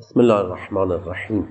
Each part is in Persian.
بسم الله الرحمن الرحیم.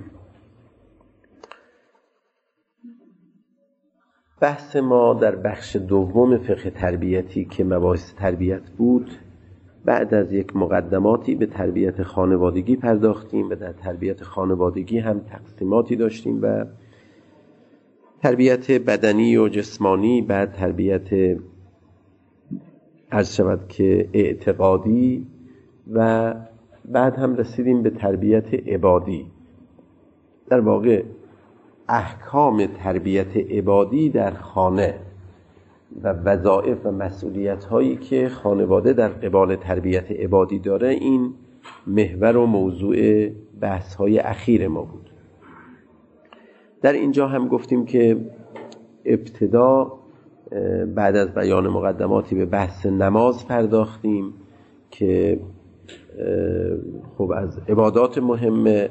بحث ما در بخش دوم فقه تربیتی که مباحث تربیت بود، بعد از یک مقدماتی به تربیت خانوادگی پرداختیم و در تربیت خانوادگی هم تقسیماتی داشتیم و تربیت بدنی و جسمانی، بعد تربیت عرض شود که اعتقادی و بعد هم رسیدیم به تربیت عبادی. در واقع احکام تربیت عبادی در خانه و وظایف و مسئولیت هایی که خانواده در قبال تربیت عبادی داره، این محور و موضوع بحث های اخیر ما بود. در اینجا هم گفتیم که ابتدا بعد از بیان مقدماتی به بحث نماز پرداختیم که خب از عبادات مهمه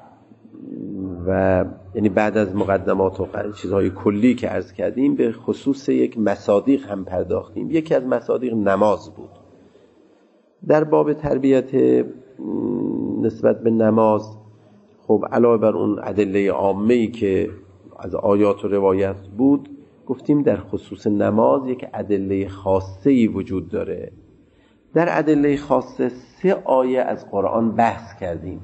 و یعنی بعد از مقدمات و چیزهای کلی که عرض کردیم به خصوص یک مصادیق هم پرداختیم. یکی از مصادیق نماز بود. در باب تربیت نسبت به نماز خب علاوه بر اون ادله عامه‌ای که از آیات و روایت بود، گفتیم در خصوص نماز یک ادله خاصه‌ای وجود داره. در ادله خاصه 3 آیه از قرآن بحث کردیم.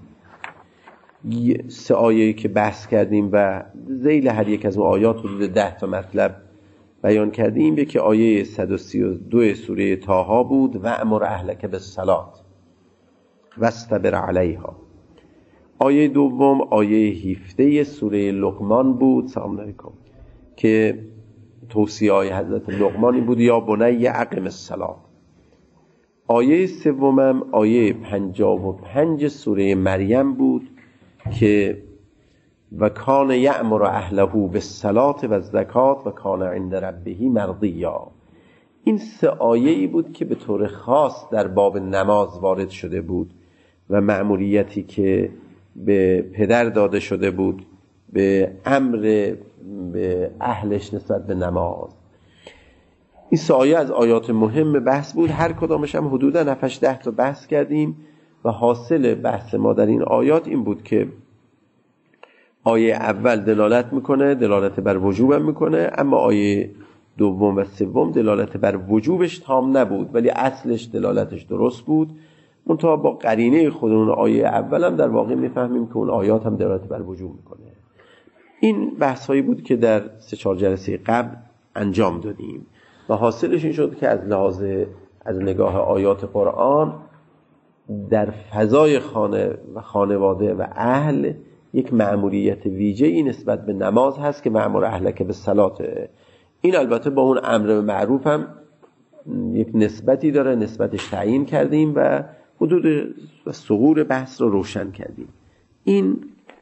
3 آیه‌ای که بحث کردیم و ذیل هر یک از اون آیات حدود 10 تا مطلب بیان کردیم. یکی آیه 132 سوره طه بود، و امر اهلک بالصلاة واصطبر علیها. آیه دوم آیه 17 سوره لقمان بود، سلام علیکم، که توصیه های حضرت لقمانی بود، یا بنی اقم الصلاة. آیه سومم آیه 55 سوره مریم بود که و کان یأمر اهله بالصلاة و الزکات و کان عند ربه مرضیا. این 3 آیه‌ای بود که به طور خاص در باب نماز وارد شده بود و مأموریتی که به پدر داده شده بود به امر به اهلش نسبت به نماز. این 3 آیه از آیات مهم بحث بود. هر کدامش هم حدوداً 7-10 تا بحث کردیم و حاصل بحث ما در این آیات این بود که آیه اول دلالت میکنه، دلالت بر وجوب هم میکنه، اما آیه دوم و سوم دلالت بر وجوبش تام نبود ولی اصلش دلالتش درست بود. منتها با قرینه خود اون آیه اول هم در واقع میفهمیم که اون آیات هم دلالت بر وجوب میکنه. این بحث هایی بود که در 3-4 جلسه قبل انجام دادیم و حاصلش این شد که از نگاه آیات قرآن در فضای خانه و خانواده و اهل یک مأموریت ویژه‌ای نسبت به نماز هست که مأمور اهلک بالصلاة. این البته با اون امر معروف هم یک نسبتی داره، نسبتش تعیین کردیم و حدود و ثغور بحث رو روشن کردیم. این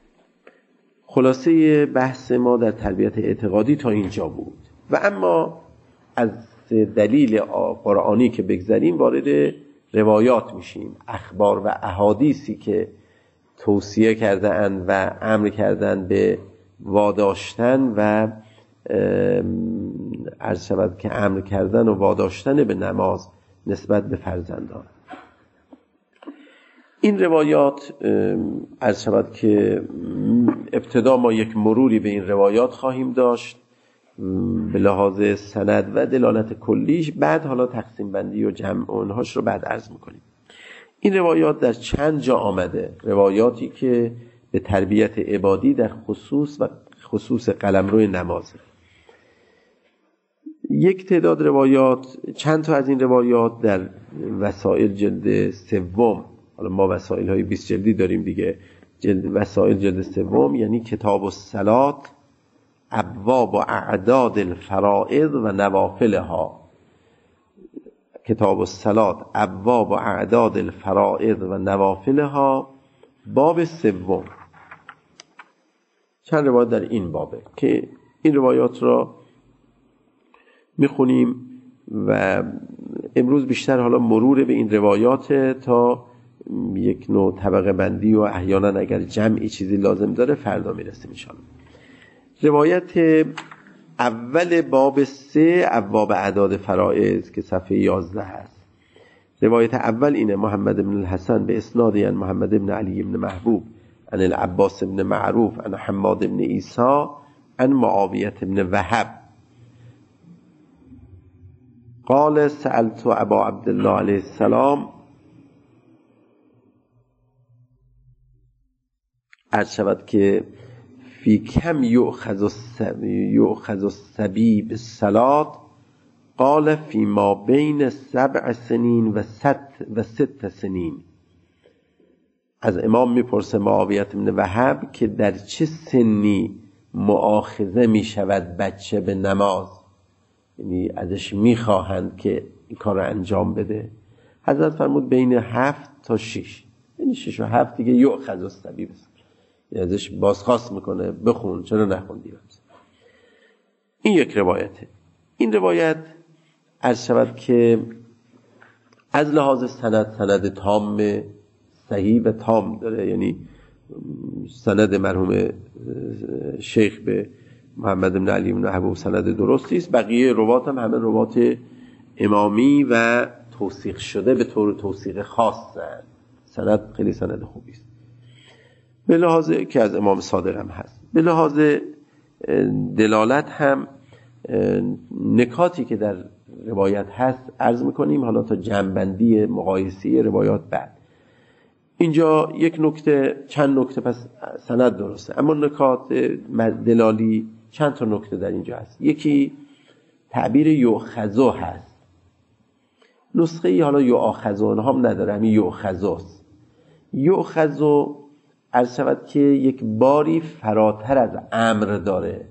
خلاصه بحث ما در تربیت اعتقادی تا اینجا بود. و اما از دلیل قرآنی که بگذاریم وارد روایات میشیم. اخبار و احادیثی که توصیه کردن و امر کردن به واداشتن و عرض شود که امر کردن و واداشتن به نماز نسبت به فرزندان. این روایات عرض شود که ابتدا ما یک مروری به این روایات خواهیم داشت به لحاظ سند و دلالت کلیش، بعد حالا تقسیم بندی و جمع اونهاش رو بعد عرض میکنیم. این روایات در چند جا آمده، روایاتی که به تربیت عبادی در خصوص قلمرو نمازه. یک تعداد روایات، چند تا از این روایات در وسائل جلد 3، حالا ما وسائل های 20 جلدی داریم دیگه، وسائل جلد 3 یعنی کتاب الصلاة، ابواب و اعداد الفرائض و نوافلها. کتاب الصلاة، ابواب و اعداد الفرائض و نوافلها، باب 3. چند روایت در این بابه که این روایات را میخونیم و امروز بیشتر حالا مرور به این روایات تا یک نوع طبقه بندی و احیانا اگر جمعی چیزی لازم داره فردا میرسیم انشاءالله. روایت اول باب 3 ابواب اعداد فرائض که صفحه 11 هست. روایت اول اینه: محمد بن الحسن به اسناد محمد بن علی بن محبوب عن العباس بن معروف عن حماد بن عیسی عن معاویة بن وهب قال سألت ابا عبدالله علیه السلام عرض شود که فی کم یؤخذ الصبی بالصلاة قال فی ما بین 7 سنین و 6 سنین. از امام میپرسه معاویة بن وهب که در چه سنی مؤاخذه میشود بچه به نماز، یعنی ازش میخواهند که این کار رو انجام بده. حضرت فرمود بین 7 تا 6، یعنی 6 و 7 دیگه یؤخذ الصبی، یعنی ازش بازخواست میکنه بخون چرا نخوندی. این یک روایته. این روایت عرض شود که از لحاظ سند تام صحیح و تام داره، یعنی سند مرحوم شیخ به محمد بن علی بن حبوب سند درستی است. بقیه روات هم همه روات امامی و توثیق شده به طور توثیق خاص هست. سند خیلی سند خوبی است به لحاظ که از امام صادق هم هست. به لحاظ دلالت هم نکاتی که در روایت هست عرض میکنیم حالا تا جمع‌بندی مقایسی روایات بعد. اینجا یک نکته، چند نکته پس سند درسته، اما نکات دلالی چند تا نکته در اینجا هست. یکی تعبیر یؤخذو هست، نسخه ای حالا یؤاخذو هم نداره، همین یؤخذوست. یؤخذو عرض شود که یک باری فراتر از امر داره،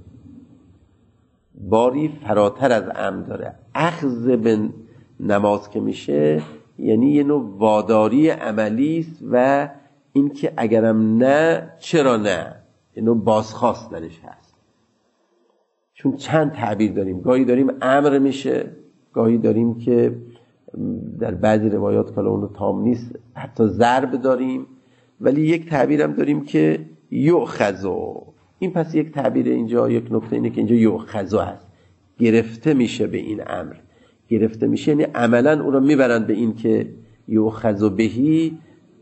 باری فراتر از امر داره. اخذ به نماز که میشه یعنی یه نوع واداری عملی است و این که اگرم نه چرا نه، یه نوع بازخواست درش هست. چون چند تعبیر داریم، گاهی داریم امر میشه، گاهی داریم که در بعضی روایات که اونو تام نیست حتی ضرب داریم، ولی یک تعبیر هم داریم که یؤخذو. این پس یک تعبیر اینجا، یک نکته اینه که اینجا یؤخذو هست، گرفته میشه به این امر، گرفته میشه یعنی عملا اون رو میبرن به این که یؤخذ بهی،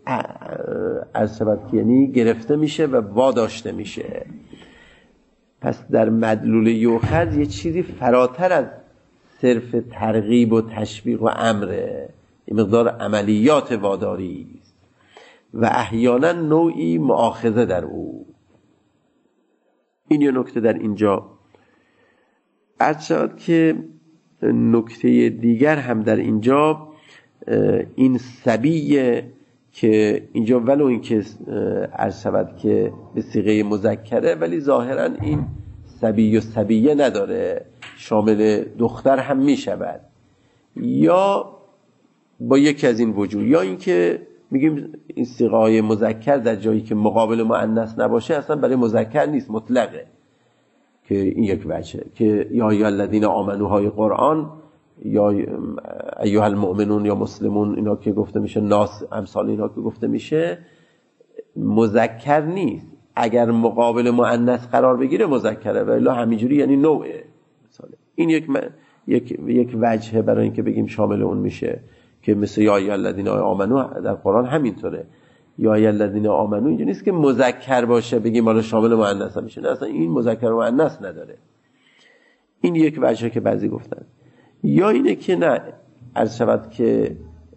که یعنی گرفته میشه و واداشته میشه. پس در مدلول یؤخذ یه چیزی فراتر از صرف ترغیب و تشویق و امره، این مقدار عملیات واداری است و احیانا نوعی مؤاخذه در او. این یه نکته در اینجا. عرض شد که نکته دیگر هم در اینجا این صبیه که اینجا ولو این که عرض شود که به صیغه مذکره ولی ظاهرا این صبی و صبیه نداره، شامل دختر هم می شود، یا با یکی از این وجوه، یا این که میگیم این صیغه های مذکر در جایی که مقابل مؤنث نباشه اصلا برای مذکر نیست، مطلقه، که این یک وجهه که یا ایها الذین آمنو های قرآن یا ایها المؤمنون یا مسلمون اینا که گفته میشه، ناس امثال اینا که گفته میشه مذکر نیست. اگر مقابل مؤنث قرار بگیره مذکره و الا همینجوری یعنی نوعه. این یک وجهه برای اینکه بگیم شامل اون میشه، که مثل یا ایها الذین آمنو در قرآن همینطوره، یا ایها الذین آمنو اینجا نیست که مذکر باشه بگیم حالا شامل مؤنث هم میشه، نه اصلا این مذکر و مؤنث نداره. این یک وجهه که بعضی گفتن. یا اینه که نه، عرض شود که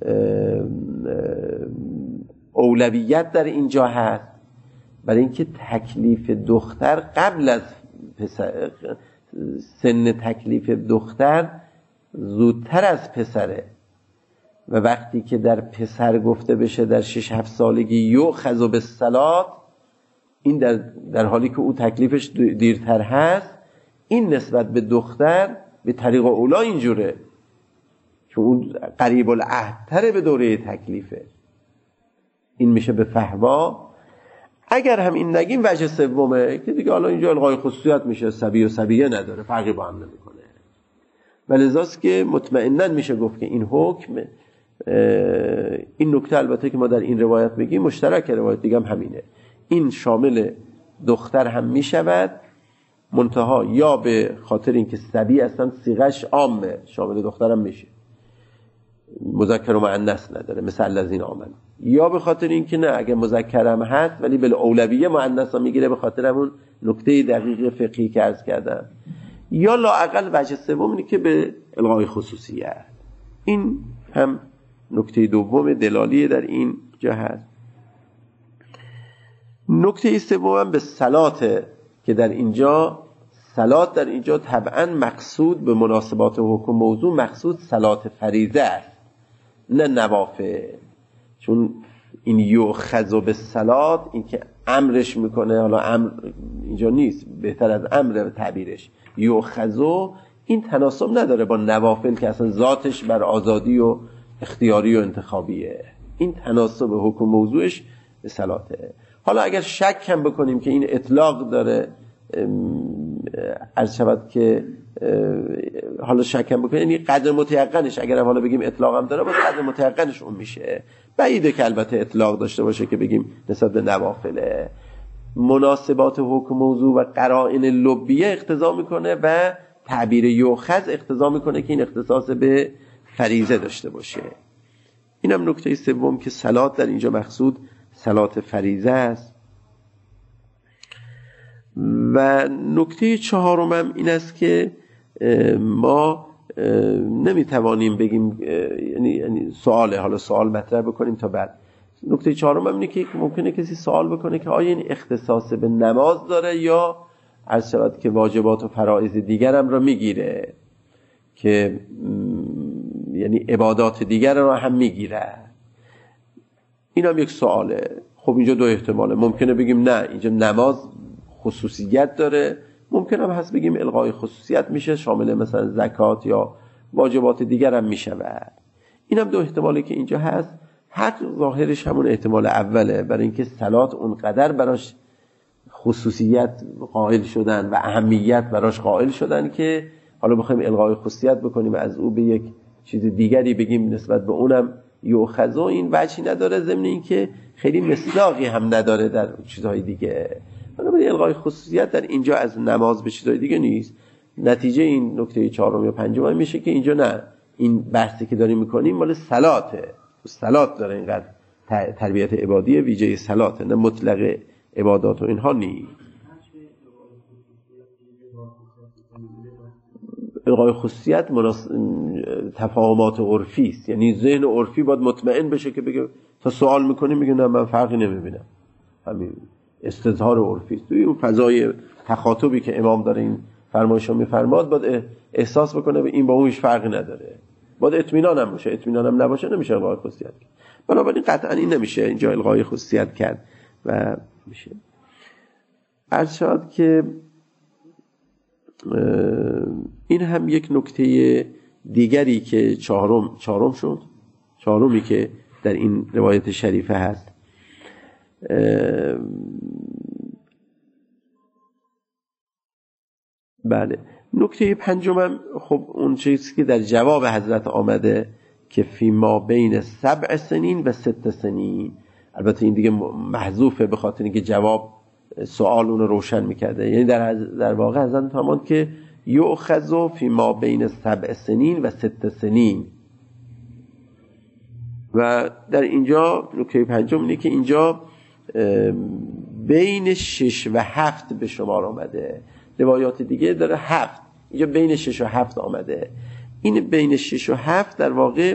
اولویت در اینجا هست برای اینکه تکلیف دختر قبل از پسر، سن تکلیف دختر زودتر از پسره و وقتی که در پسر گفته بشه در 6-7 سالگی یؤخذ بالصلاة، این در حالی که او تکلیفش دیرتر هست، این نسبت به دختر به طریق اولا اینجوره چون اون قریب العهدتره به دوره تکلیفه. این میشه به فحوا. اگر هم این نگیم وجه سومه که دیگه حالا اینجا الغای خصوصیت میشه، صبی و صبیه نداره، فرقی با هم نمیکنه. ولذاست که مطمئناً میشه گفت که این حکم، این نکته البته که ما در این روایت میگیم مشترک روایت دیگه هم همینه، این شامل دختر هم میشود، منتها یا به خاطر اینکه صبی اصلا صیغش عامه شامل دختر هم میشه، مذکر و مؤنث نداره، مثل الذین آمنو. یا به خاطر اینکه نه اگه مذکرم هست ولی بالاولویه مؤنثا میگیره به خاطر همون نکته دقیق فقهی که عرض کردم، یا لااقل وجه سوم اینه که به الغای خصوصیت. این هم نکته دوم دلالیه در این جهت. نکته سوم به صلات که در اینجا صلات در اینجا طبعا مقصود به مناسبات حکم موضوع مقصود صلات فریضه است نه نوافل، چون این یؤخذ بالصلات این که امرش میکنه، حالا امر اینجا نیست، بهتر از امر تعبیرش، یؤخذ این تناسب نداره با نوافل که اصلا ذاتش بر آزادی و اختیاری و انتخابیه، این تناسب حکم موضوعش به صلاته. حالا اگر شک هم بکنیم که این اطلاق داره، عرض شود که حالا شک هم بکنیم یعنی قدر متیقنش، اگر هم حالا بگیم اطلاق هم داره باید قدر متیقنش اون میشه، بعیده که البته اطلاق داشته باشه که بگیم نسبت به نوافله. مناسبات حکم موضوع و قرائن لبیه اقتضا میکنه و تعبیر یؤخذ اقتضا میکنه که این اختصاص به فریضه داشته باشه. اینم نکته سوم که صلات در اینجا مقصود صلات فریضه است. و نکته چهارم هم این است که ما نمیتوانیم بگیم یعنی سواله، حالا سوال مطرح بکنیم تا بعد. نکته چهارم هم اینه که ممکنه کسی سوال بکنه که آیا این اختصاص به نماز داره یا عرض شود که واجبات و فرائض دیگر هم را میگیره، که یعنی عبادات دیگر را هم میگیره. این هم یک سواله. خب اینجا دو احتماله، ممکنه بگیم نه اینجا نماز خصوصیت داره، ممکنه هم هست بگیم الغای خصوصیت میشه، شامل مثلا زکات یا واجبات دیگر هم میشه. این هم دو احتماله که اینجا هست. حق ظاهرش همون احتمال اوله، برای اینکه صلات اونقدر براش خصوصیت قائل شدن و اهمیت براش قائل شدن که حالا بخوایم الغای خصوصیت بکنیم از او به یک چیز دیگری بگیم نسبت به اونم یؤخذ، این وجهی نداره، ضمن اینکه خیلی مصداقی هم نداره در چیزهای دیگه. بنابراین الغای خصوصیت در اینجا از نماز به چیزهای دیگه نیست. نتیجه این نکته چهارم یا پنجم میشه که اینجا نه، این بحثی که داریم میکنیم مال صلاته، صلات داره، اینقدر تربیت عبادی ویژه صلاته، نه مطلق عبادات و اینها نیست. الغای خصوصیت تفاهمات عرفی است، یعنی ذهن عرفی باید مطمئن بشه که بگه تا سوال میکنیم میگه نه من فرقی نمیبینم، همین استظهار عرفی است. توی اون فضای تخاطبی که امام داره این فرمایشو میفرماد باید احساس بکنه به این با اون هیچ فرقی نداره، باید اطمینان هم باشه، اطمینان هم نباشه نمیشه الغای خصوصیت کرد. بنابراین قطعا این نمیشه اینجا الغای خصوصیت کرد و میشه. عرض شد که این هم یک نکته دیگری که چهارم شد، چهارمی که در این روایت شریفه هست. بله، نکته پنجم خب اون چیزی که در جواب حضرت آمده که فی ما بین 7 سنین و 6 سنین، البته این دیگه محذوفه به خاطر اینکه جواب سوال اون رو روشن میکرده، یعنی در واقع حضرت فرمود که یؤخذ فی ما بین 7 سنین و 6 سنین. و در اینجا نکته پنجم اینه که اینجا بین 6 و 7 به شمار آمده، روایات دیگه داره 7، اینجا بین 6 و 7 آمده. این بین 6 و 7 در واقع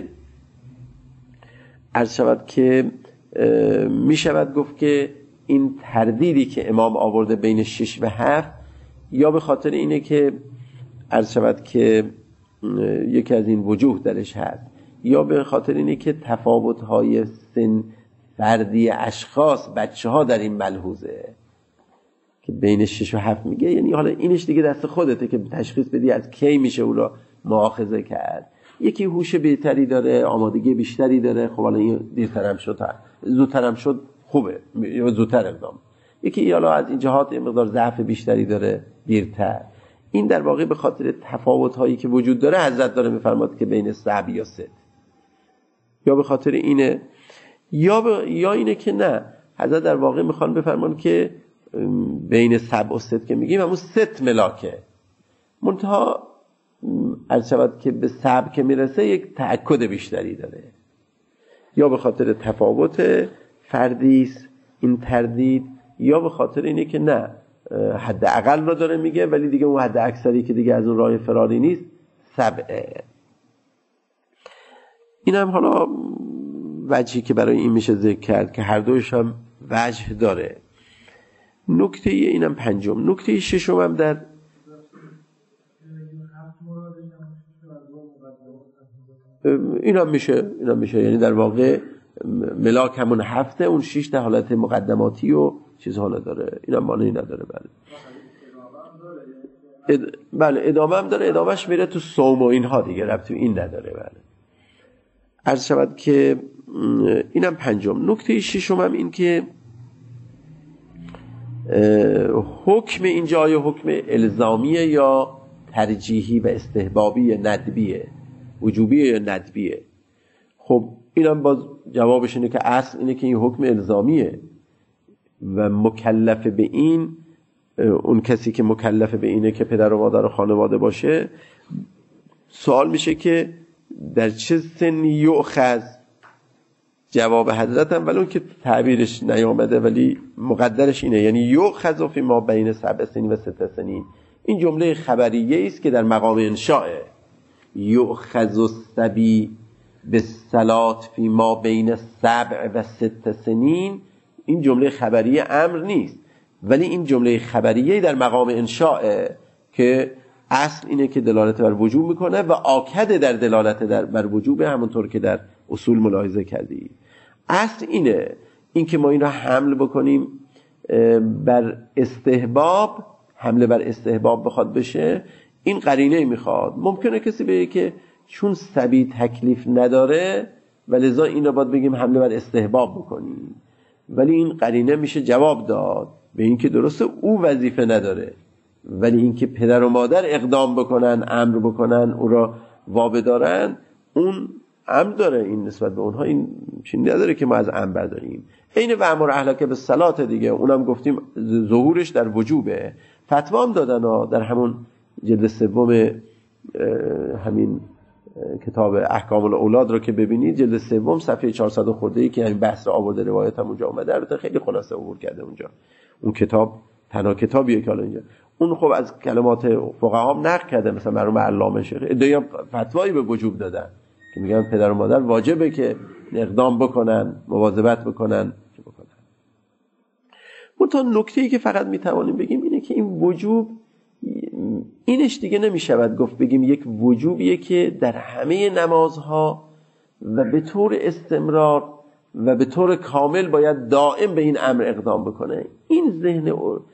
عرض شود که می شود گفت که این تردیدی که امام آورده بین 6 و 7 یا به خاطر اینه که عرض شود که یکی از این وجوه درش هست، یا به خاطر اینه که تفاوت‌های سن فردی اشخاص بچه ها در این ملحوظه که بین 6 و 7 میگه، یعنی حالا اینش دیگه دست خودته که تشخیص بدی از کی میشه او را مؤاخذه کرد. یکی هوش بهتری داره، آمادگی بیشتری داره، خب حالا این دیرترم شد، زودترم شد خوبه یا زودتر اقدام. یکی حالا از این جهات مقدار ضعف بیشتری داره، دیرتر. این در واقع به خاطر تفاوت‌هایی که وجود داره حضرت داره می‌فرماد که بین 7 یا 6، یا به خاطر اینه یا اینه که نه، حضرت در واقع میخوان بفرمان که بین 7 و 6 که میگیم همون 6 ملاکه، منتها عرض شود که به 7 که میرسه یک تأکد بیشتری داره. یا به خاطر تفاوت فردی است این تردید، یا به خاطر اینه که نه حداقل رو داره میگه ولی دیگه اون حد اکثری که دیگه از اون راه فراری نیست سبعه. این هم حالا وجهی که برای این میشه ذکر کرد که هر دوش هم وجه داره. نکته اینم پنجم. نکته ششم هم در این هم میشه یعنی در واقع ملاک همون هفته، اون 6 تا حالت مقدماتی و چیز حالا داره، این هم مانعی نداره. بله ادامه هم داره، ادامهش میره تو صوم و اینها دیگه، ربطی این نداره. بله عرض شود که اینم پنجم. نکته ششم هم این که حکم اینجا یا حکم الزامیه یا ترجیحی و استحبابی ندبیه، وجوبیه یا ندبیه. خب اینم باز جوابش اینه که اصل اینه که این حکم الزامیه و مکلف به این، اون کسی که مکلف به اینه که پدر و مادر و خانواده باشه، سوال میشه که در چه سنی یؤخذ. جواب حضرت هم ولی اون که تعبیرش نیامده ولی مقدرش اینه، یعنی یؤخذ فی ما بین 7 سنین و 6 سنین. این جمله خبریه است که در مقام انشاءه. یؤخذ الصبی بالصلاة فی ما بین 7 و 6 سنین، این جمله خبریه امر نیست، ولی این جمله خبریه در مقام انشاءه که اصل اینه که دلالت بر وجوب میکنه و آکد در دلالت بر وجوب، همونطور که در اصول ملاحظه کردی. اصل اینه، این که ما این را حمل بکنیم بر استحباب، حمله بر استحباب بخواد بشه، این قرینه میخواد. ممکنه کسی بگه که چون صبی تکلیف نداره و لذا این را باید بگیم حمله بر استحباب بکنیم، ولی این قرینه میشه جواب داد به این که درسته او وظیفه نداره، ولی این که پدر و مادر اقدام بکنن، امر بکنن، او را وابدارن، اون امر داره. این نسبت به اونها این چیزی نداره که ما از امر برداریم. عین و امر اهلک بالصلاة دیگه، اونم گفتیم ظهورش در وجوبه. فتوا هم دادن در همون جلد سوم همین کتاب احکام الاولاد رو که ببینید، جلد سوم صفحه 400 خورده‌ای که همین بحث آورده، روایت هم اونجا اومده، البته خیلی خلاصه عبور کرده اونجا. اون کتاب تنها کتابیه که حالا اینجا اون خب از کلمات فقها هم نقل کرده، مثلا مرحوم علامه شیخ ادعا فتوایی به وجوب دادن که میگن پدر و مادر واجبه که اقدام بکنن، مواظبت بکنن چه بکنن. منتها نکته‌ای که فقط میتوانیم بگیم اینه که این وجوب، اینش دیگه نمیشود گفت بگیم یک وجوبیه که در همه نمازها و به طور استمرار و به طور کامل باید دائم به این امر اقدام بکنه. این ذهن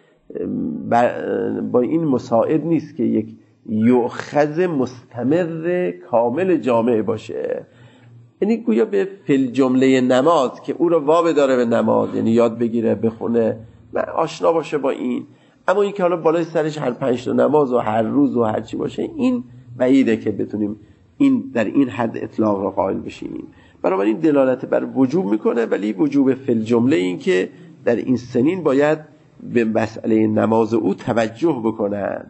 با این مساعد نیست که یک یؤخذ مستمر کامل جامع باشه. یعنی گویا به فل جمله نماز که او رو وابه داره به نماز، یعنی یاد بگیره، بخونه، آشنا باشه با این. اما این که حالا بالای سرش هر 5 تا نماز و هر روز و هر چی باشه، این بعیده که بتونیم این در این حد اطلاق را قائل بشیم. بنابراین دلالت بر وجوب میکنه، ولی وجوب فل جمله این که در این سنین باید به مسئله نماز او توجه بکنن،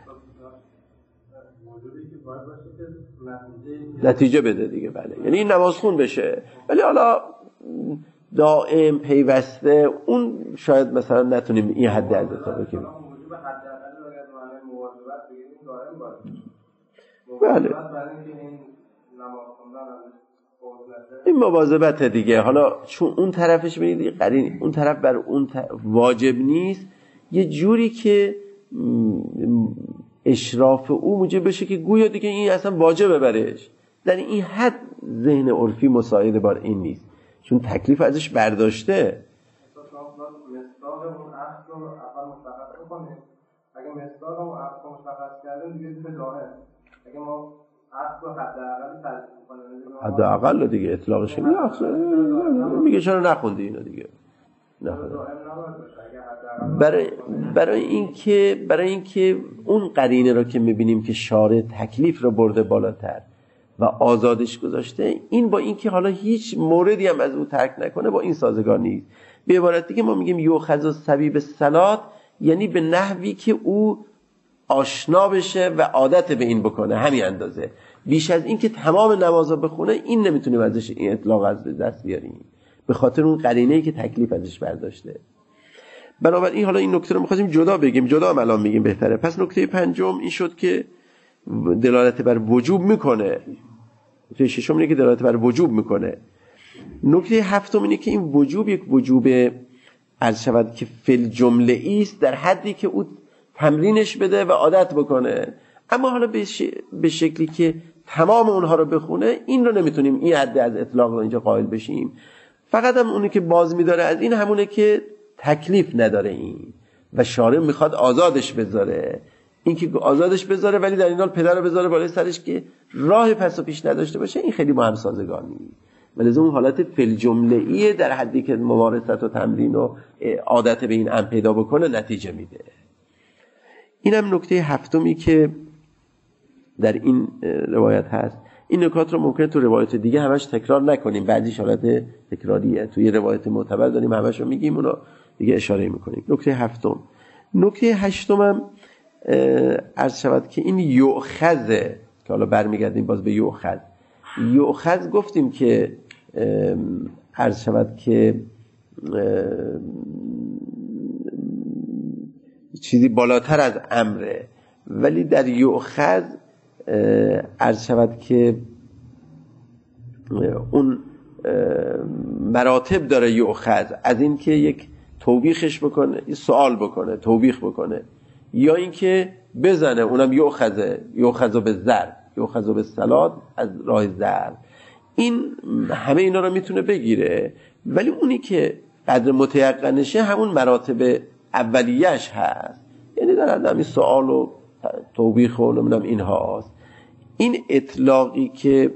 نتیجه بده دیگه. بله یعنی این نماز خون بشه، ولی حالا دائم پیوسته اون شاید مثلا نتونیم این حد از اطلاق بکنیم. بله این مواظبت دیگه. حالا چون اون طرفش ببینید قرین، اون طرف بر اون واجب نیست، یه جوری که اشراف او موجب بشه که گویا دیگه این اصلا واجبه برش. در این حد ذهن عرفی مساعد بار این نیست، چون تکلیف ازش برداشته. اگه مصداق رو اصلا مشخص کردن دیگه به ظاهر، اگه ما اصل حداقل ترجیح کنیم، حداقل دیگه اطلاقش میگه چرا نخوندی اینو دیگه. برای اینکه اون قرینه رو که میبینیم که شارع تکلیف رو برده بالاتر و آزادش گذاشته، این با اینکه حالا هیچ موردی هم از او ترک نکنه با این سازگار نیست. به عبارت دیگه ما میگیم یؤخذ الصبی بالصلاة، یعنی به نحوی که او آشنا بشه و عادت به این بکنه، همین اندازه. بیش از این که تمام نمازا بخونه این نمیتونیم ازش این اطلاق از دست بیاریم، به خاطر اون قرینه‌ای که تکلیف ازش برداشته. بنابراین حالا این نکته رو می‌خواستیم جدا بگیم، جدا هم الان میگیم بهتره. پس نکته پنجم این شد که دلالت بر وجوب میکنه. نکته ششم اینه که دلالت بر وجوب میکنه. نکته هفتم اینه که این وجوب یک وجوب عرض شود که فل جمله است، در حدی که او تمرینش بده و عادت بکنه. اما حالا به شکلی که تمام اونها رو بخونه، این رو نمیتونیم این حد از اطلاق رو اینجا قائل بشیم. فقط هم اونی که باز میداره از این همونه که تکلیف نداره این و شارع میخواد آزادش بذاره. این که آزادش بذاره ولی در این حال پدر رو بذاره بالای سرش که راه پس و پیش نداشته باشه، این خیلی با هم سازگار نیست. ولذا اون حالت فل جمله‌ای در حدی که ممارست و تمرین و عادت به این امر پیدا بکنه نتیجه میده. اینم نکته هفتمی که در این روایت هست. این نکات رو ممکنه تو روایت دیگه همش تکرار نکنیم، بعضیش حالت تکراریه. توی روایت معتبر داریم همش رو میگیم، اونو دیگه اشاره میکنیم. نکته هفتم. نکته هشتم هم عرض شود که این یؤخذه، که حالا برمیگردیم باز به یؤخذ. یؤخذ گفتیم که عرض شود که چیزی بالاتر از امره، ولی در یؤخذ عرض شود که اون مراتب داره یؤخذ، از این که یک توبیخش بکنه، سوال بکنه، توبیخ بکنه، یا اینکه بزنه، اونم یؤخذ به ضرب، یؤخذ به صلات، از راه ضرب. این همه اینا رو میتونه بگیره، ولی اونی که قدر متیقنشه همون مراتب اولیش هست، یعنی در همین سوال و توبیخ و نمیدونم اینها هست. این اطلاقی که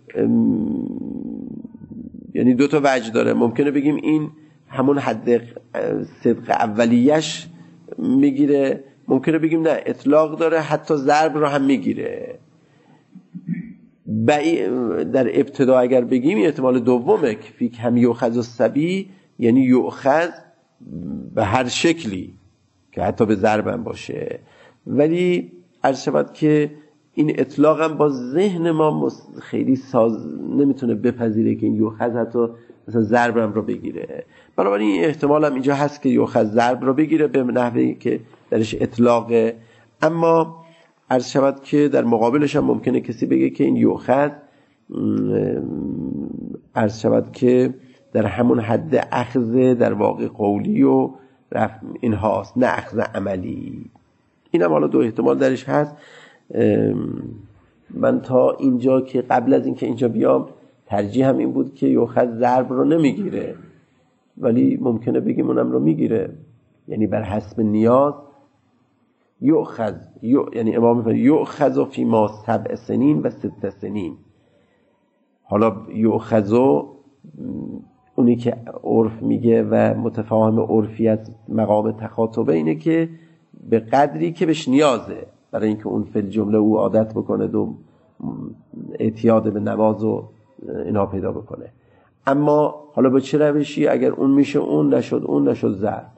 یعنی دو تا وجه داره، ممکنه بگیم این همون حد صدق اولیش میگیره، ممکنه بگیم نه اطلاق داره حتی ضرب رو هم میگیره. در ابتدا اگر بگیم احتمال دومه که فیک هم یؤخذ الصبی، یعنی یؤخذ به هر شکلی که حتی به ضرب هم باشه، ولی عرض شود که این اطلاق هم با ذهن ما خیلی نمیتونه بپذیره که این یؤخذ حتی مثلا ضرب هم رو بگیره. بنابراین این احتمال هم اینجا هست که یؤخذ ضرب رو بگیره به نحوی که درش اطلاقه. اما عرض شود که در مقابلش هم ممکنه کسی بگه که این یؤخذ عرض شود که در همون حد اخذ در واقع قولی و این هاست، نه اخذ عملی. این هم حالا دو احتمال درش هست. من تا اینجا که قبل از اینکه اینجا بیام ترجیح هم این بود که یؤخذ ضرب رو نمیگیره، ولی ممکنه بگیم اونم رو میگیره، یعنی بر حسب نیاز یؤخذ، یعنی امام میگه یؤخذ فی ما 7 سنین و 6 سنین. حالا یؤخذ اونی که عرف میگه و متفاهم عرفیت مقام تخاطبه اینه که به قدری که بهش نیازه برای اینکه اون فل جمله او عادت بکنه و اعتیاد به نماز و اینها پیدا بکنه. اما حالا به چه روشی؟ اگر اون میشه اون، نشد اون، نشد ضرب.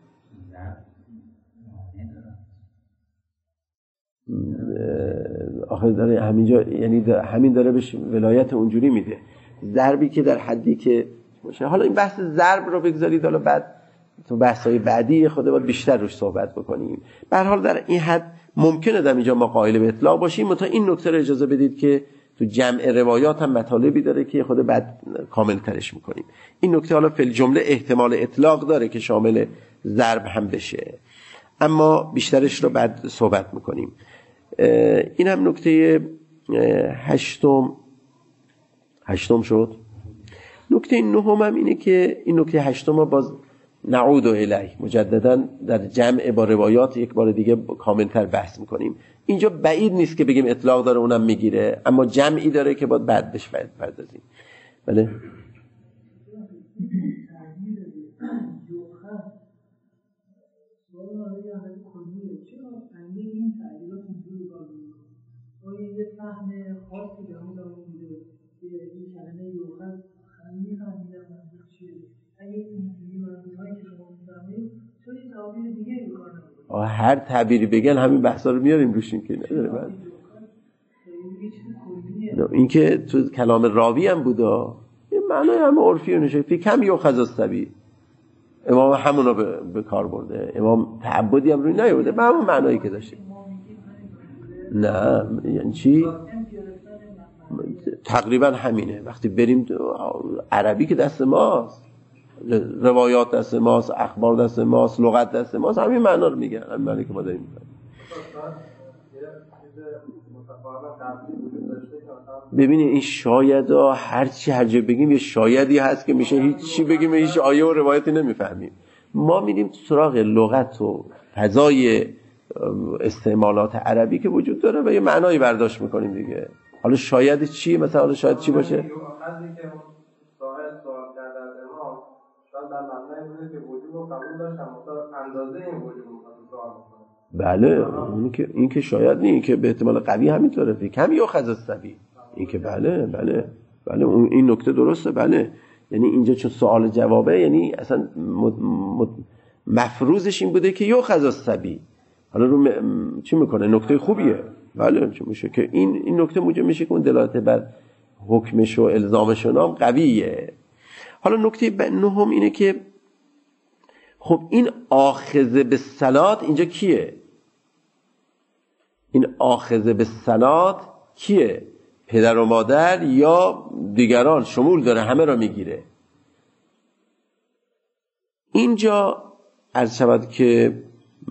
آخر داره همینجا، یعنی همین داره بهش ولایت اونجوری میده، ضربی که در حدی که باشه. حالا این بحث ضرب رو بگذارید، حالا بعد تو بحث‌های بعدی خود باید بیشتر روش صحبت بکنیم. به هر حال در این حد ممکنه در اینجا ما قائل به اطلاق باشیم، تا این نکته رو اجازه بدید که تو جمع روایات هم مطالبی داره که خود بعد کامل ترش میکنیم. این نکته حالا فی الجمله احتمال اطلاق داره که شامل ضرب هم بشه، اما بیشترش رو بعد صحبت میکنیم. این هم نکته هشتم شد. نکته نهم هم اینه که این نکته هشتم رو باز نعود الیه مجددا در جمع با روایات یک بار دیگه کاملتر بحث میکنیم. اینجا بعید نیست که بگیم اطلاق داره اونم میگیره، اما جمعی داره که باید بعد بهش پردازیم. بله یه فهم خاصی به همون بوده که این کلمه یوخذ همین فهمیدم منظور چیه. اگه اینجوری منظورهایی که شما میفهمید چون این تعبیر دیگه میکنه. هر تعبیری بگن همین بحثا رو میاریم روشین که نداره. بعد این که تو کلام راوی هم بوده، این معنای همه عرفی و نشه فی کم یؤخذ الصبی. امام همونو به کار برده، امام تعبدی هم روی نیورده، به همون معنایی که داشته. نه یعنی چی؟ تقریبا همینه. وقتی بریم عربی که دست ماست، روایات دست ماست، اخبار دست ماست، لغت دست ماست، همین معنا رو میگن، همین معنی که ما داریم میگیم. ببینید این شاید ها هر جا بگیم یه شایدی هست که میشه هیچ چی بگیم هیچ آیه و روایتی نمیفهمیم. ما میریم سراغ لغت و فضای استعمالات عربی که وجود داره و یه معنایی برداشت میکنیم دیگه. حالا شاید چیه؟ مثلا حالا شاید چی باشه؟ حدی که سوال کرده از امام شاید در معنی بوده که وجود رو قبول داشتم مثلا اندازه این وجود رو سوال میکنه. بله این که شاید نه، این که به احتمال قوی همینطوره. فی کم یؤخذ الصبی، این که بله این نکته درسته. بله یعنی اینجا چون سوال جوابه، یعنی اصلا مفروضش این بوده که یؤخذ الصبی. حالا رو چی میکنه؟ نکته خوبیه. بله چه میشه که این نکته موجب میشه که اون دلالت بر حکمش و الزامش و نام قویه. حالا نکته نهم اینه که خب این آخذ به صلات اینجا کیه؟ این آخذ به صلات کیه؟ پدر و مادر یا دیگران؟ شمول داره، همه را میگیره. اینجا عرض شود که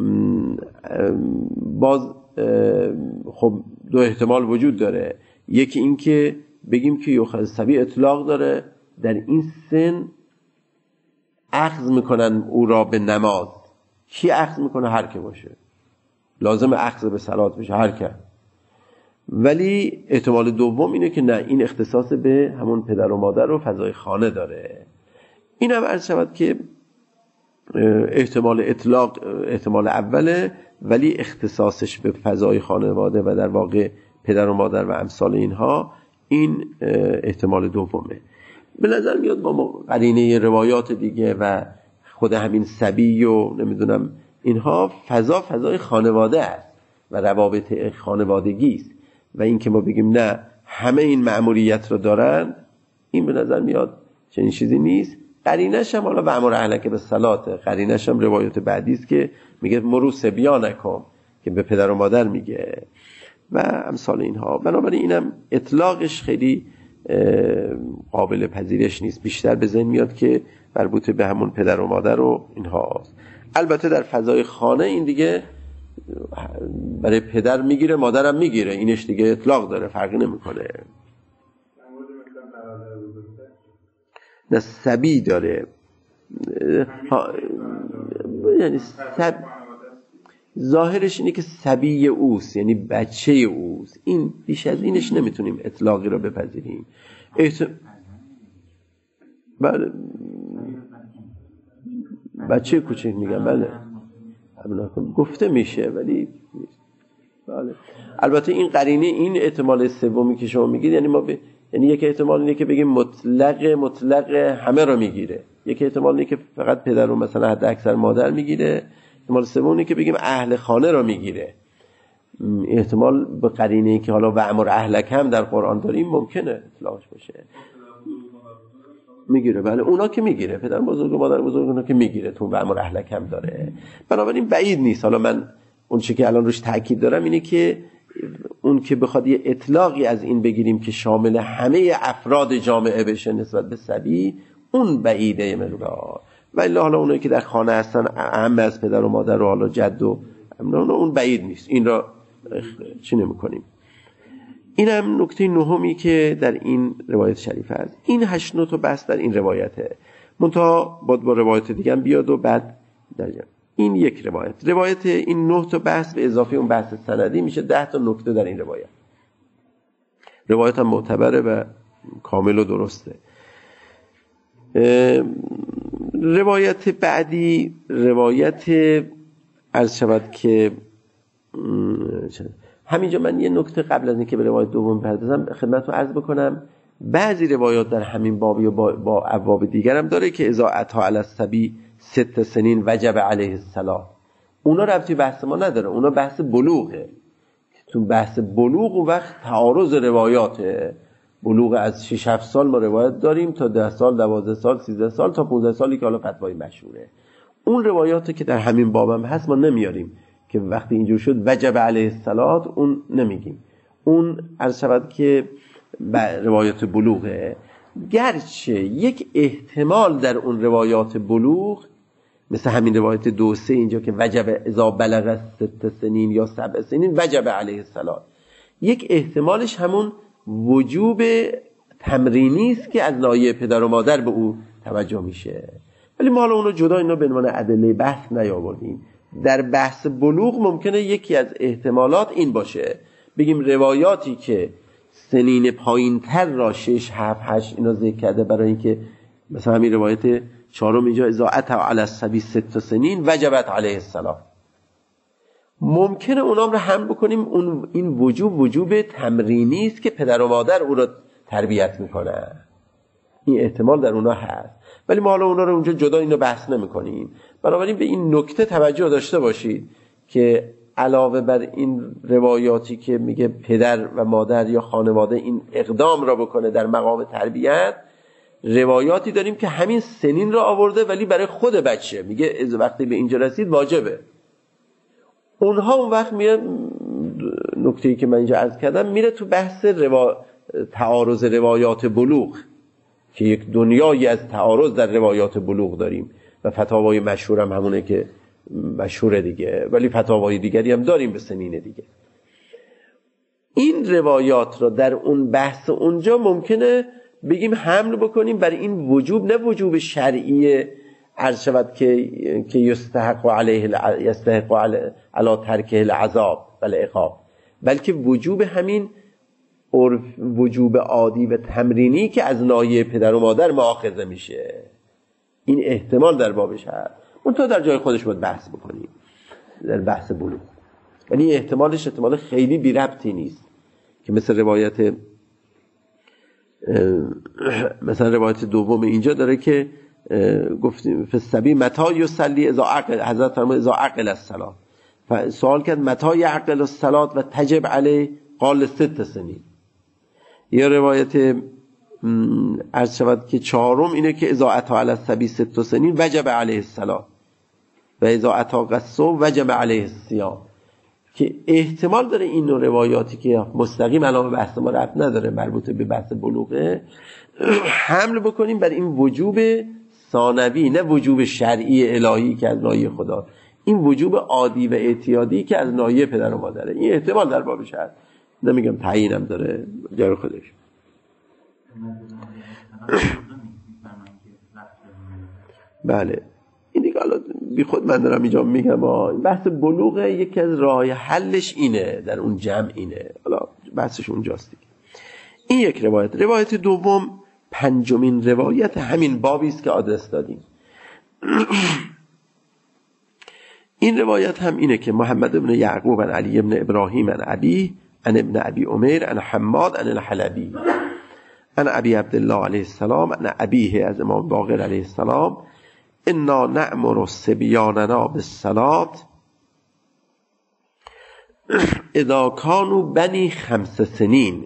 باز خب دو احتمال وجود داره. یکی این که بگیم که یؤخذ الصبی اطلاق داره، در این سن اخذ میکنن او را به نماز. کی اخذ میکنه؟ هر که باشه، لازم اخذ به صلات بشه هر که. ولی احتمال دوم اینه که نه، این اختصاص به همون پدر و مادر و فضای خانه داره. این هم عرض شود که احتمال اطلاق احتمال اوله، ولی اختصاصش به فضای خانواده و در واقع پدر و مادر و امثال اینها این احتمال دومه. به نظر میاد با قرینه روایات دیگه و خود همین صبی و نمیدونم اینها فضای خانواده است و روابط خانوادگی است و این که ما بگیم نه همه این مأموریت رو دارن، این به نظر میاد چنین چیزی نیست. قرینش هم حالا و امر اهلک بالصلات، قرینش هم روایت بعدی است که میگه مرو صبیانکم، که به پدر و مادر میگه و امثال اینها. بنابراین اینم اطلاقش خیلی قابل پذیرش نیست، بیشتر به ذهن میاد که مربوط به همون پدر و مادر و اینهاست. البته در فضای خانه این دیگه برای پدر میگیره، مادرم میگیره، اینش دیگه اطلاق داره، فرقی نمیکنه. نه صبی داره، یعنی ظاهرش اینه که صبی اوست، یعنی بچه اوست. این بیش از اینش نمیتونیم اطلاقی رو بپذیریم. بله بچه کوچک میگم، بله گفته میشه ولی بله. البته این قرینه، این احتمال سومی که شما میگید، یعنی ما یعنی یک احتمال اینه که بگیم مطلق همه رو میگیره، یک احتمال اینه که فقط پدر رو مثلا حد اکثر مادر میگیره، احتمال سوم اینه که بگیم اهل خانه رو میگیره. احتمال به قرینه‌ای که حالا و امر اهلک هم در قرآن داریم ممکنه اطلاقش باشه. میگیره بله، اونا که میگیره، پدر بزرگ و مادر بزرگ اونا که میگیره، تو و امر اهلک هم داره. بنابراین بعید نیست. حالا من اون چیزی که الان روش تاکید دارم اینه که اون که بخواد یه اطلاقی از این بگیریم که شامل همه افراد جامعه بشه نسبت به صبی، اون بعیده مقدار. ولی حالا اونایی که در خانه هستن اهم از پدر و مادر و حالا جد و اون بعید نیست، این را چی نمی‌کنیم. این هم نکته نهمی که در این روایت شریف هست. این 8 تا بحث در این روایته، منتها با روایت دیگه هم بیاد و بعد در این یک روایت این 9 تا بحث به اضافه اون بحث سندی میشه 10 تا نکته در این روایت هم معتبره و کامل و درسته. روایت بعدی روایت عرض شود که همینجا من یه نکته قبل از اینکه به روایت دوم بپردازم خدمتتون عرض بکنم. بعضی روایات در همین باب یا با ابواب دیگر هم داره که اذا اتی علی الصبی 6 سنین وجب علیه الصلاة. اونا ربطی بحث ما نداره، اونا بحث بلوغه. تو بحث بلوغ و وقت تعارض روایاته. بلوغ از 6-7 سال ما روایت داریم تا 10 سال، 12 سال، 13 سال تا 15 سالی که حالا فتوای مشهوره. اون روایاتی که در همین بابم هست ما نمیاریم که وقتی اینجور شد وجب علیه الصلاة، اون نمیگیم. اون عرض شود که روایات بلوغه، گرچه یک احتمال در اون روایات بلوغ مثل همین روایت 2-3 اینجا که وجب اذا بلغ 6 سنین یا 7 سنین وجب علیه الصلاة، یک احتمالش همون وجوب تمرینی است که از ناحیه پدر و مادر به او توجه میشه. ولی ما حالا اونو جدا اینا به عنوان ادله بحث نیاوردیم. در بحث بلوغ ممکنه یکی از احتمالات این باشه، بگیم روایاتی که سنین پایین‌تر را 6 7 8 اینا ذکر کرده، برای اینکه مثلا همین روایت 4 اینجا اذا اتى علی الصبی 6 سنین وجبت علیه الصلاة، ممکنه اونام رو هم بکنیم این وجوب تمرینی است که پدر و مادر او را تربیت میکنن. این احتمال در اونا هست، ولی ما حالا اونا رو اونجا جدا اینو بحث نمیکنیم. بنابراین به این نکته توجه داشته باشید که علاوه بر این روایاتی که میگه پدر و مادر یا خانواده این اقدام را بکنه در مقام تربیت، روایاتی داریم که همین سنین را آورده ولی برای خود بچه میگه وقتی به اینجا رسید واجبه. اونها اون وقت میره، نکته‌ای که من اینجا عرض کردم، میره تو بحث تعارض روایات بلوغ که یک دنیایی از تعارض در روایات بلوغ داریم و فتاوای مشهور هم همونه که مشهوره دیگه، ولی فتاوای دیگری هم داریم به سنین دیگه. این روایات را در اون بحث اونجا ممکنه بگیم حمل بکنیم بر این وجوب، نه وجوب شرعی عرض شود که یستحق علی ترکه العذاب والعقاب، بلکه وجوب همین وجوب عادی و تمرینی که از ناحیه پدر و مادر مؤاخذه میشه. این احتمال در بابش هست، اون تا در جای خودش باید بحث بکنیم در بحث بلوغ. یعنی احتمالش احتمال خیلی بی ربطی نیست که مثل روایت دوم اینجا داره که گفتیم فسبی متى یصلی اذا عقل، حضرت فرمود اذا عقل الصلاه. سوال کرد متى یعقل الصلاه و تجب علیه، قال 6 سنین. یا روایت عرض شود که 4 اینه که اذا اتى علی الصبی 6 سنین وجب علیه الصلاه و اذا اتى الصوم وجب علیه الصیام، که احتمال داره این نوع روایاتی که مستقیم الان بحث ما ربط نداره، مربوط به بحث بلوغه، حمل بکنیم بر این وجوب ثانوی، نه وجوب شرعی الهی که از ناحیه خدا، این وجوب عادی و اعتیادی که از ناحیه پدر و مادره. این احتمال در بابش هست، نمیگم تعیینم داره جای خودش. بله این دیگه حالا بی خود من دارم اینجا میگم این بحث بلوغه، یکی از راه حلش اینه، در اون جمع اینه، حالا بحثش اونجاست دیگه. این یک روایت دوم 5مین روایت همین بابی است که آدرس دادیم. این روایت هم اینه که محمد بن یعقوب عن علی بن ابراهیم عن ابی عن ابن ابی عمر عن حماد عن الحلبی عن ابی عبدالله علیه السلام عن ابیه، از امام باقر علیه السلام، انا نأمر صبیاننا بالصلاة اذا كانوا بنی 5 سنین.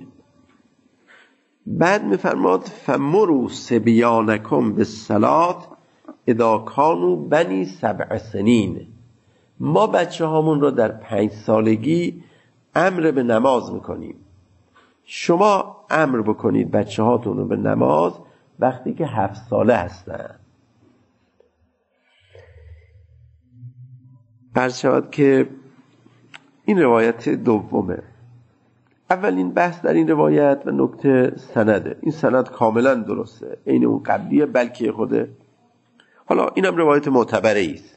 بعد میفرماد فمروا صبیانکم بالصلاة اذا كانوا بنی 7 سنین. ما بچه هامون رو در 5 سالگی امر به نماز میکنیم، شما امر بکنید بچه هاتون رو به نماز وقتی که 7 ساله هستن. عرض شود که این روایت دومه. اولین بحث در این روایت و نکته سنده. این سند کاملا درسته، این اون قبلیه، بلکه خوده. حالا اینم روایت معتبره است.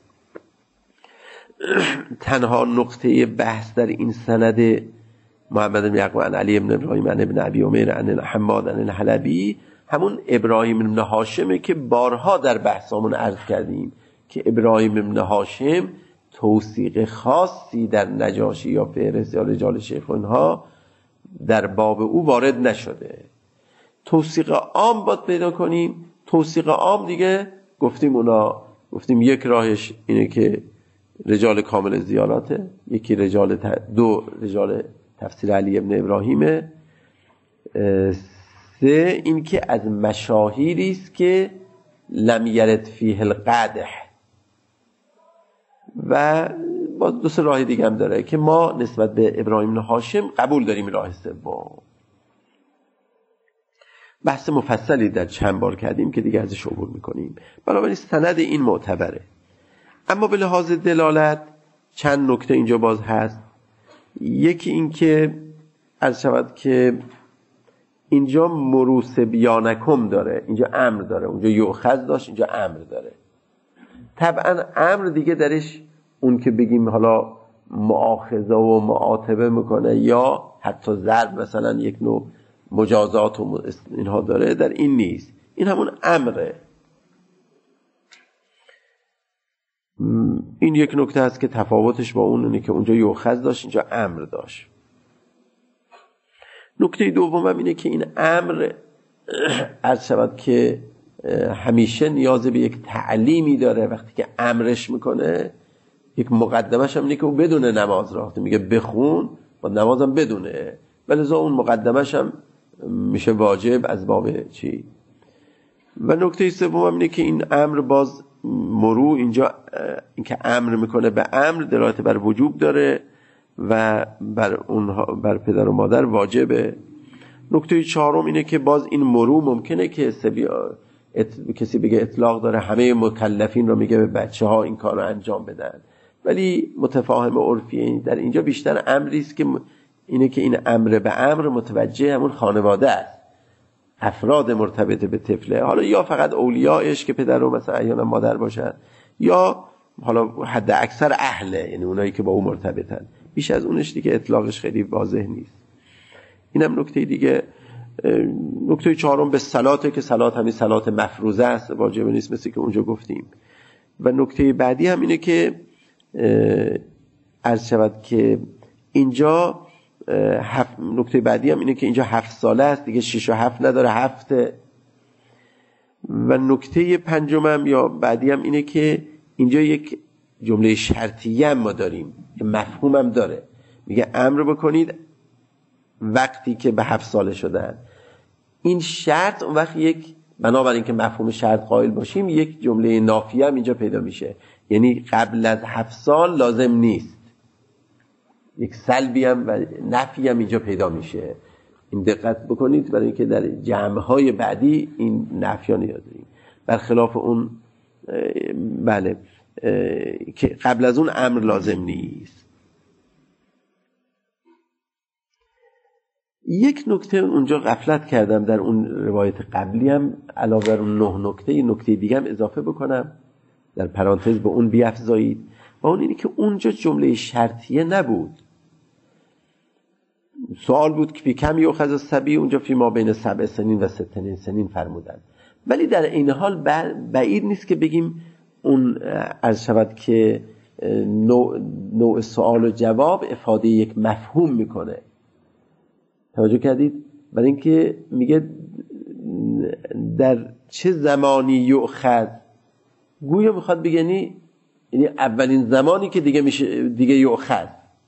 تنها نقطه بحث در این سند محمد بن یعقوب عن علی بن ابراهیم عن ابن ابی عمر عن حماد عن الحلبی همون ابراهیم بن هاشمه که بارها در بحثامون عرض کردیم که ابراهیم بن هاشم توثیق خاصی در نجاشی یا فهرست یا رجال شیخ اونها در باب او وارد نشده. توثیق عام باید پیدا کنیم. توثیق عام دیگه گفتیم اونا گفتیم یک راهش اینه که رجال کامل زیاراته، یکی دو رجال تفسیر علی ابن ابراهیمه، سه این که از مشاهیری است که لم یرد فیه القدح، و باز دو سه راه دیگه هم داره که ما نسبت به ابراهیم بن هاشم قبول داریم. راه سوم بحث مفصلی در چند بار کردیم که دیگه ازش عبور میکنیم، بنابراین سند این معتبره. اما به لحاظ دلالت چند نکته اینجا باز هست. یکی این که عرض شود که اینجا مروس بیانکم داره، اینجا امر داره، اونجا یؤخذ داشت، اینجا امر داره. طبعا امر دیگه درش اون که بگیم حالا مؤاخذه و معاتبه میکنه یا حتی ضرب مثلا یک نوع مجازات و اینها داره، در این نیست. این همون امره. این یک نکته هست که تفاوتش با اونه که اونجا یؤخذ داشت، اینجا امر داشت. نکته دوم هم اینه که این امر عرض شود که همیشه نیاز به یک تعلیمی داره. وقتی که امرش میکنه یک مقدمش هم اینه که او بدونه نماز را، میگه بخون و نمازم بدونه، ولذا اون مقدمش هم میشه واجب از باب چی. و نکته سوم هم اینه که این امر باز مرو اینجا اینکه امر میکنه به امر دلالت بر وجوب داره و بر پدر و مادر واجبه. نکته چهارم اینه که باز این مرو ممکنه که کسی بگه اطلاق داره، همه مکلفین رو میگه به بچه ها این کار رو انجام بدن، ولی متفاهم عرفی در اینجا بیشتر امری است که اینه که این امر به امر متوجه همون خانواده است، افراد مرتبط به طفله، حالا یا فقط اولیاءش که پدر و مثلا احیانا مادر باشن، یا حالا حد اکثر اهله، یعنی اونایی که با او مرتبطن. بیش از اونش دیگه اطلاقش خیلی واضح نیست. اینم نکته دیگه. نکته چهارم به صلاته که صلات همین صلات مفروضه است، واجب نیست مثل که اونجا گفتیم. و نکته بعدی هم اینه که عرض شود که اینجا نکته بعدی هم اینه که اینجا 7 ساله است دیگه، 6 و 7 نداره، 7. و نکته پنجم هم یا بعدی هم اینه که اینجا یک جمله شرطیه هم ما داریم که مفهوم هم داره، میگه امر بکنید وقتی که به 7 ساله شدن. این شرط اون وقت یک بنابراین که مفهوم شرط قائل باشیم یک جمله نافیه هم اینجا پیدا میشه، یعنی قبل از 7 سال لازم نیست. یک سلبی هم و نفی هم اینجا پیدا میشه. این دقت بکنید برای اینکه در جمع‌های بعدی این نفیان نداریم، برخلاف اون بله که قبل از اون امر لازم نیست. یک نکته اونجا غفلت کردم در اون روایت قبلی هم علاوه بر اون 9 نکته نکته دیگه هم اضافه بکنم در پرانتز به اون بیافزایید، و اون اینه که اونجا جمله شرطیه نبود. سوال بود که فی کم یؤخذ الصبی، اونجا فی ما بین 7 سنین و 6 سنین فرمودن. ولی در این حال بعید نیست که بگیم اون عرض شود که نوع سوال و جواب افاده یک مفهوم میکنه. توجه کردید؟ برای اینکه میگه در چه زمانی یؤخذ، گویا میخواد بگه یعنی اولین زمانی که دیگه میشه دیگه یؤخذ.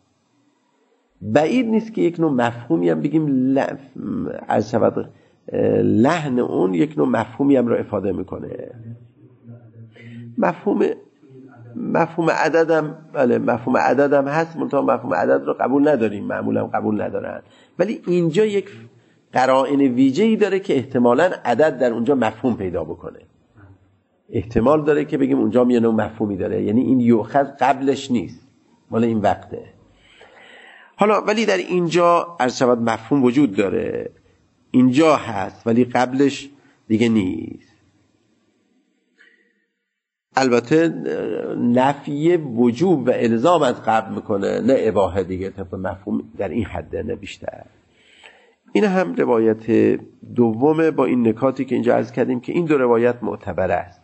بعید نیست که یک نوع مفهومی هم بگیم از شود لحن اون یک نوع مفهومی هم رو افاده میکنه. مفهوم عددم بله مفهوم عددم هست، منتها مفهوم عدد رو قبول نداریم، معمولا قبول ندارن، ولی اینجا یک قرائن ویژه‌ای داره که احتمالاً عدد در اونجا مفهوم پیدا بکنه. احتمال داره که بگیم اونجا یه نوع مفهومی داره، یعنی این یؤخذ قبلش نیست، مال این وقته. حالا ولی در اینجا عرض شود مفهوم وجود داره، اینجا هست ولی قبلش دیگه نیست. البته نفی وجوب و الزام از قبل میکنه، نه اباحه دیگه، طبق مفهوم در این حده نه بیشتر. این هم روایت دومه با این نکاتی که اینجا عرض کردیم که این دو روایت معتبر است.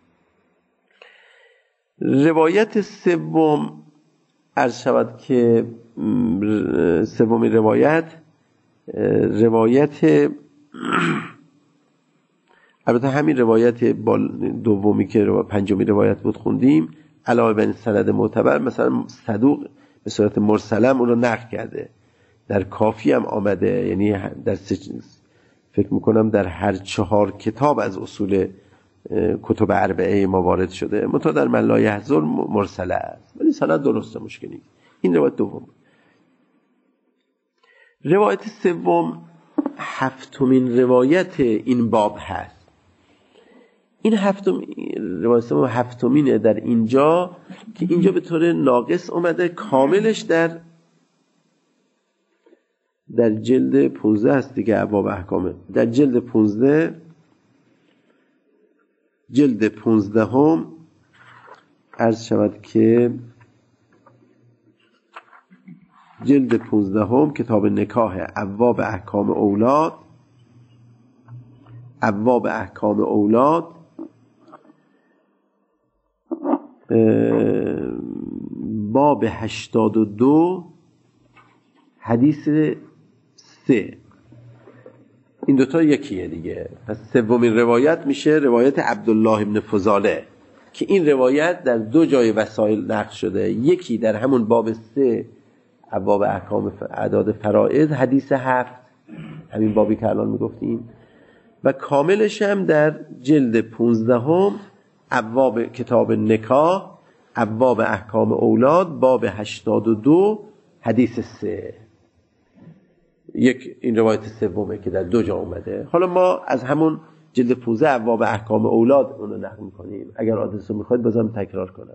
روایت سوم عرض شود که سومی روایت البته همین روایت دومی که پنجمی روایت بود خوندیم علاوه بر سند معتبر مثلا صدوق به صورت مرسلم اون رو نقل کرده، در کافی هم آمده، یعنی در فکر میکنم در هر 4 کتاب از اصول کتب اربعه ما وارد شده، منتها در من لا یحضر مرسله است، ولی سند درسته، مشکلی. این روایت دوم. روایت سوم 7مین روایت این باب هست. این روایت سوم 7مینه در اینجا که اینجا به طور ناقص اومده، کاملش در جلد 15 هست دیگه، ابواب احکامه، در جلد 15 هم عرض شود که جلد 15 هم کتاب نکاح، ابواب احکام اولاد باب 82 حدیث 3. این دوتا یکیه دیگه. پس سومین روایت میشه روایت عبدالله ابن فضاله که این روایت در 2 جای وسائل نقل شده، یکی در همون باب 3 ابواب احکام اعداد فرائض حدیث 7، همین بابی که الان میگفتیم، و کاملش هم در جلد 15 هم ابواب کتاب نکاح، ابواب احکام اولاد، باب 82 حدیث 3. این روایت سومه که در 2 جا اومده. حالا ما از همون جلد 15 ابواب احکام اولاد اونو نقل می‌کنیم، اگر آدرس رو می‌خواید بازم تکرار کنم.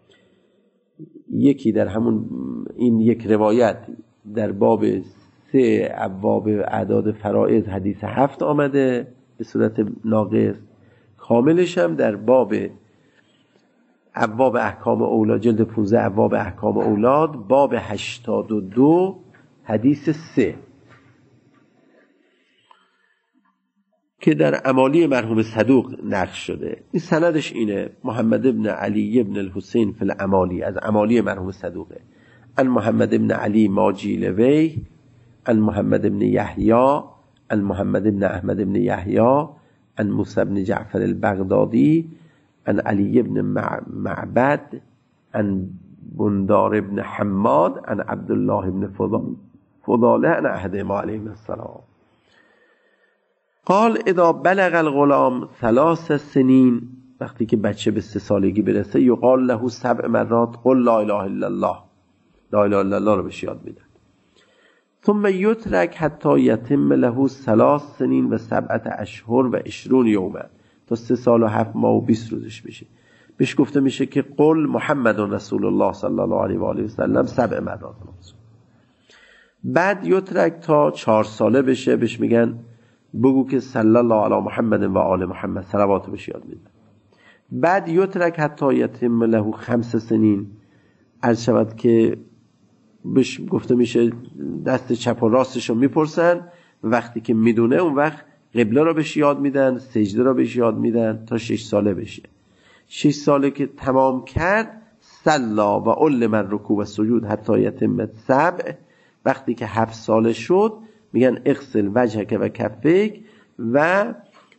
یکی در همون این یک روایت در باب 3 ابواب اعداد فرائض حدیث 7 آمده به صورت ناقص، کاملش هم در باب ابواب احکام اولاد جلد 15 ابواب احکام اولاد باب 82 حدیث 3 که در امالی مرحوم صدوق نقل شده. این سندش اینه: محمد ابن علی ابن الحسین فی الامالی، از امالی مرحوم صدوقه. ان محمد ابن علی ماجی لوی، ان محمد ابن یحیی، ان محمد ابن احمد ابن یحیی، ان موسی ابن جعفر البغدادی، ان علی ابن معبد، ان بندار ابن حماد، ان عبدالله ابن فضاله، ان احدهما علیهم السلام قال اذا بلغ الغلام 3 سنین، وقتی که بچه به 3 سالگی برسه، یقال له 7 مرات قل لا اله الا الله، لا اله الا الله رو بهش یاد میدن. ثم یترک حتی یتم له 3 سنین و 7 اشهر و 20 یوما، تا 3 سال و 7 ماه و 20 روزش بشه. بهش گفته میشه که قل محمد رسول الله صلی الله علیه و آله و سلم 7 مرات. بعد یترک تا 4 ساله بشه، بهش میگن بگو که صلی الله علی محمد و آل محمد، صلوات بهش یاد میدن. بعد یترک حتی یتم له 5 سنین، عرض شود که بهش گفته میشه دست چپ و راستش رو میپرسن، وقتی که میدونه اون وقت قبله رو بهش یاد میدن، سجده رو بهش یاد میدن تا 6 ساله بشه. 6 ساله که تمام کرد، صلا و علم الرکوع و سجود حتی یتم 7، وقتی که 7 ساله شد میگن اغسل وجهک و کفیک و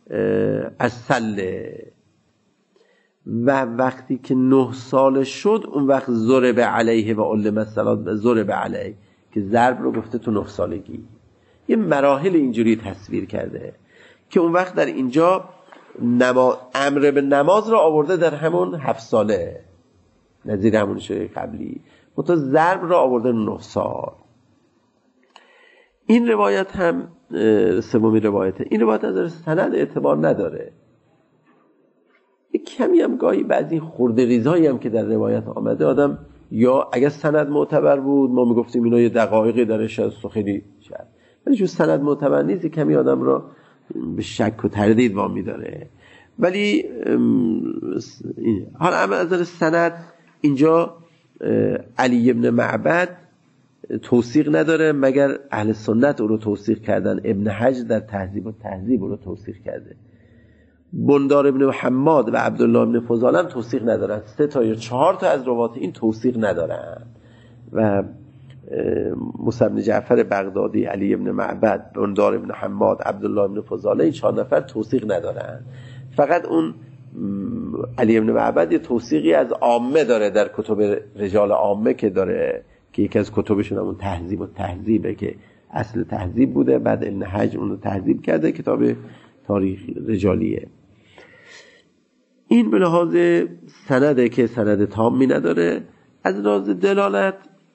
الصله، و وقتی که 9 ساله شد اون وقت ضرب علیه و علم الصلاه، ضرب علیه که ضرب رو گفته تو 9 سالگی. یه مراحل اینجوری تصویر کرده که اون وقت در اینجا امر به نماز رو آورده در همون 7 ساله، نظیر همون شده قبلی، منتها ضرب رو آورده 9 سال. این روایت هم سومین روایته. این روایت از سند اعتبار نداره، یک کمی هم گاهی بعضی خورده ریزهایی هم که در روایت آمده آدم، یا اگر سند معتبر بود ما میگفتیم اینا یه دقایقی درش هست و خیلی شد، ولی چون سند معتبر نیست کمی آدم را به شک و تردید وامی داره. ولی حالا اما از سند اینجا علی ابن معبد توثیق نداره، مگر اهل سنت او رو توثیق کردن. ابن حجر در تهذیب و تهذیب او رو توثیق کرده. بندار ابن حماد و عبدالله ابن فضاله هم توثیق ندارن. 3 تا یا 4 تا از روات این توثیق ندارن و موسی بن جعفر بغدادی، علی بن معبد، بندار بن حماد، عبدالله بن فضاله، این 4 نفر توثیق ندارن. فقط اون علی بن معبد یه توثیقی از عامه داره در کتب رجال عامه که داره، که یکی از کتبشون همون تهذیب و تهذیبه که اصل تهذیب بوده، بعد النهج اون رو تهذیب کرده، کتاب تاریخ رجالیه. این به لحاظ سنده که سند تامی نداره. از لحاظ دلالت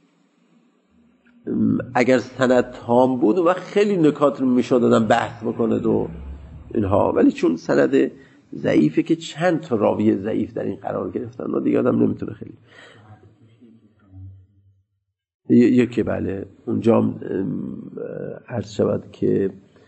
اگر سند تام بود و خیلی نکات رو میشد دادن بحث بکنه و اینها، ولی چون سند ضعیفه که چند تا راوی ضعیف در این قرار گرفتن و دیگه آدم نمیتونه خیلی یکی بله اونجا عرض شود که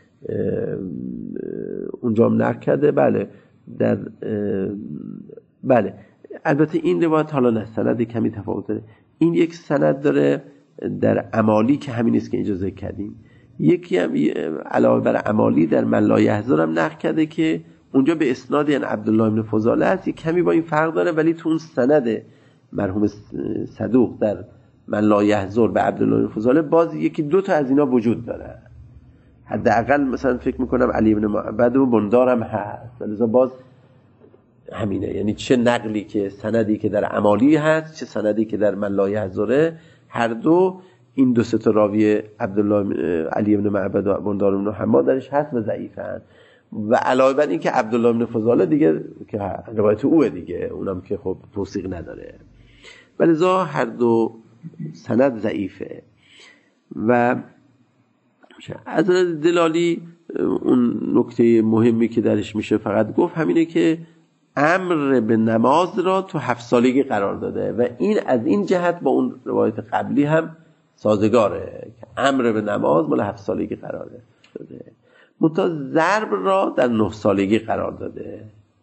اونجا هم نقل کرده. بله در بله البته این روایت حالا نه سند کمی تفاوت داره. این یک سند داره در امالی که همین است که اینجا ذکر کردیم. یکی هم علاوه بر امالی در من لا یحزن هم نقل کرده که اونجا به اسناد یعنی عبدالله بن فضاله هست، یک کمی با این فرق داره، ولی تو اون سند مرحوم صدوق در من لا یحزن به عبدالله بن فضاله باز یکی 2 تا از اینا وجود داره. حداقل مثلا فکر میکنم علی بن معبد و بندار هم هست، لذا باز همینه، یعنی چه نقلی که سندی که در امالی هست چه سندی که در من لا یحزن، هر دو این 2 تا راوی عبدالله علی بن معبد و بندار بن حماد درش هست و ضعیفن. و علاوه بر این که عبدالله بن فضاله دیگه که روایت اوه دیگه، اونم که خب توثیق نداره، ولذا هر دو سند ضعیفه. و از دلالی اون نکته مهمی که درش میشه فقط گفت همینه که امر به نماز را تو 7 سالگی قرار داده و این از این جهت با اون روایت قبلی هم سازگاره که امر به نماز مال 7 سالگی قرار داده، منتها ضرب را در 9 سالگی قرار داده.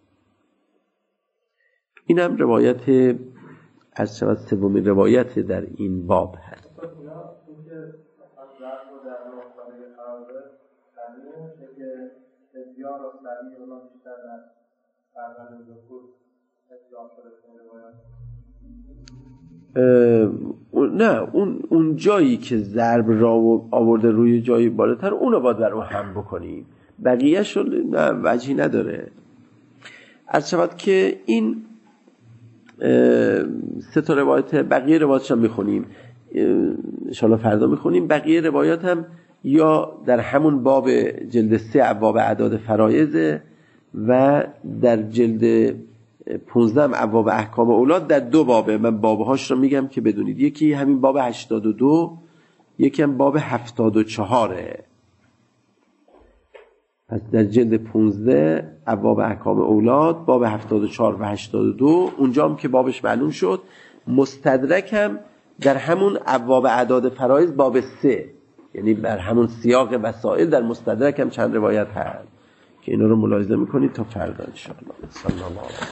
این هم روایت از شود 3مین روایت در این باب هست. نه اون جایی که ضرب را آورده روی جایی بالاتر اونو باید بر اون هم بکنیم، بقیه‌اش نه وجهی نداره. از شود که این 3 تا روایت بقیه روایاتش هم میخونیم انشاءالله فردا میخونیم. بقیه روایات هم یا در همون باب جلد 3 ابواب اعداد فرایض و در جلد 15 ابواب احکام اولاد در 2 بابه. من بابهاش رو میگم که بدونید، یکی همین باب 82، یکی هم باب 74. پس در جلد 15 ابواب احکام اولاد باب 74 و 82 اونجا هم که بابش معلوم شد. مستدرک هم در همون ابواب اعداد فرایض باب 3، یعنی بر همون سیاق وسائل در مستدرک هم چند روایت هست که اینا رو ملاحظه میکنید تا فردا ان شاء الله.